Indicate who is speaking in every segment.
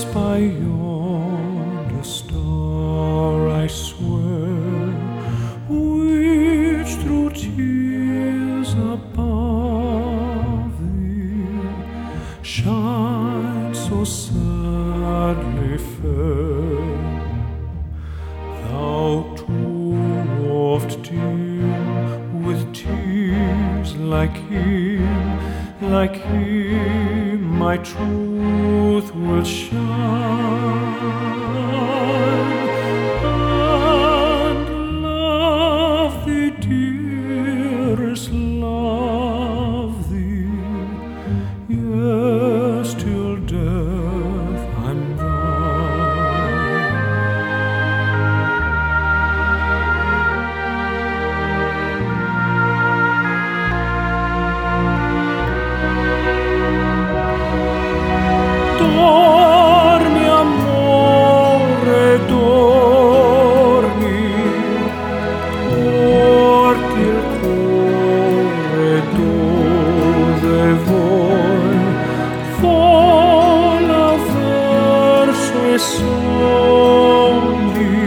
Speaker 1: by yonder star, I swear, which through tears above thee shines so sadly fair. Thou too oft dim with tears like him, my truth will shine, and love thee, dearest, love thee, yes, till death I'm thine. Dormi, amore, dormi, porti il cuore dove vuoi, vola verso i sogni,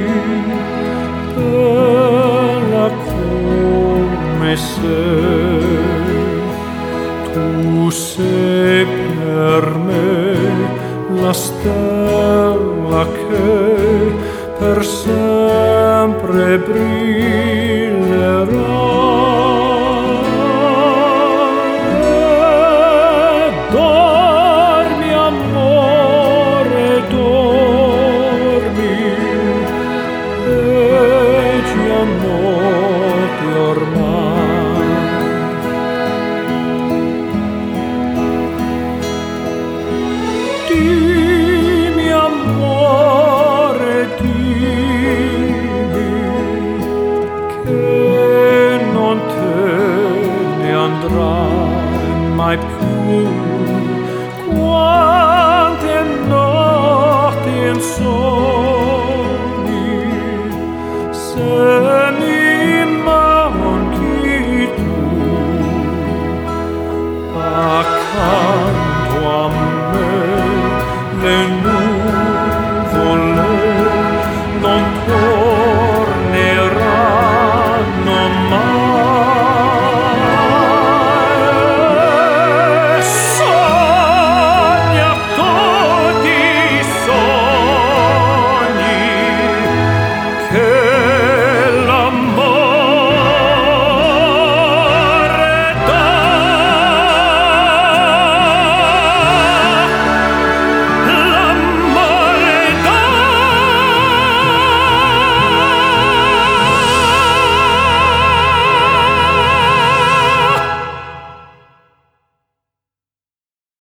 Speaker 1: bella come sei. Tu sei per me la stella che per sempre brillerà.